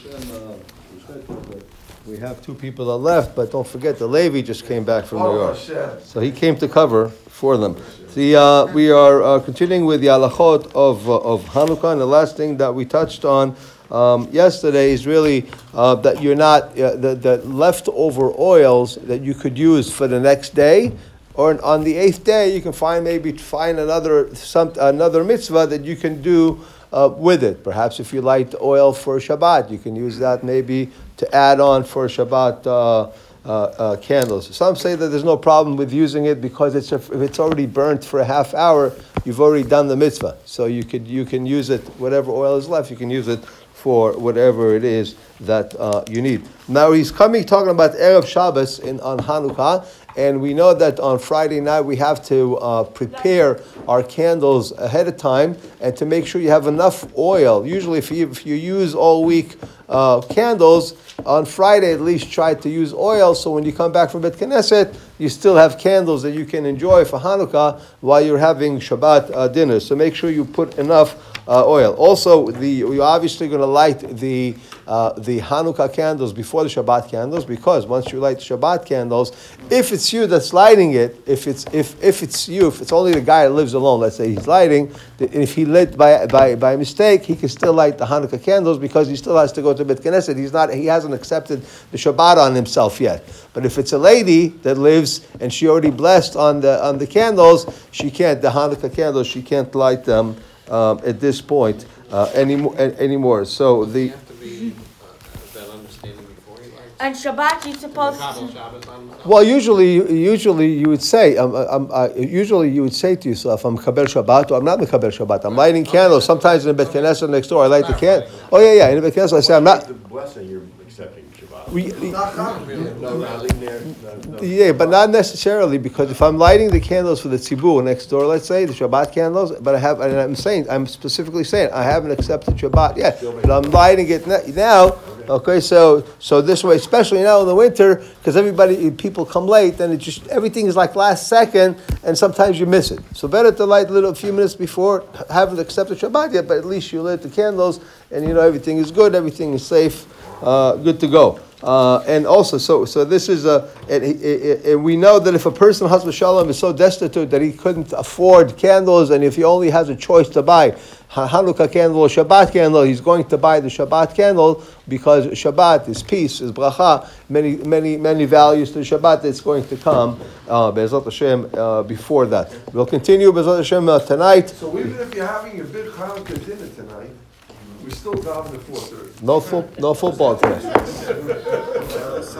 We have two people that left, but don't forget the Levi just came back from New York, so he came to cover for them. We are continuing with the halachot of Hanukkah, and the last thing that we touched on yesterday is really that you're not the leftover oils that you could use for the next day, or on the 8th day you can find another mitzvah that you can do with it. Perhaps if you light the oil for Shabbat, you can use that maybe to add on for Shabbat candles. Some say that there's no problem with using it because if it's already burnt for a half hour, you've already done the mitzvah. So you can use it, whatever oil is left, you can use it for whatever it is that you need. Now he's talking about Erev Shabbos on Hanukkah, and we know that on Friday night we have to prepare our candles ahead of time and to make sure you have enough oil. Usually if you use all week candles, on Friday at least try to use oil so when you come back from Bet Knesset, you still have candles that you can enjoy for Hanukkah while you're having Shabbat dinner. So make sure you put enough oil. Also, you're obviously going to light the Hanukkah candles before the Shabbat candles, because once you light the Shabbat candles, if it's you that's lighting it, if it's only the guy that lives alone, let's say he's lighting, if he lit by mistake, he can still light the Hanukkah candles because he still has to go to Bet Knesset. He hasn't accepted the Shabbat on himself yet. But if it's a lady that lives and she already blessed on the candles, the Hanukkah candles, she can't light them at this point anymore. So You have to be that understanding before you light. And Shabbat, you're supposed to. Well, usually you would say, usually you would say to yourself, I'm Mekabel Shabbat, or I'm not Mekabel Shabbat. I'm lighting candles. Sometimes in the Bet Knesset next door, I light the candle. Oh yeah. In the Bet Knesset, I say I'm not. The blessing you're accepting Shabbat. Yeah, but not necessarily, because if I'm lighting the candles for the tzibur next door, let's say the Shabbat candles, but I'm specifically saying I haven't accepted Shabbat yet, but I'm lighting it now. Okay, so this way, especially now in the winter, because people come late, and everything is like last second, and sometimes you miss it. So better to light a few minutes before, haven't accepted Shabbat yet, but at least you lit the candles, and everything is good, everything is safe, good to go. And also, so this is and we know that if a person, Chas v'shalom, is so destitute that he couldn't afford candles, and if he only has a choice to buy Hanukkah candle or Shabbat candle, he's going to buy the Shabbat candle, because Shabbat is peace, is bracha, many values to Shabbat that's going to come, Be'ezrat Hashem, before that. We'll continue Be'ezrat Hashem tonight. So even if you're having a big Hanukkah dinner tonight, we still daven at 4:30. No football tonight.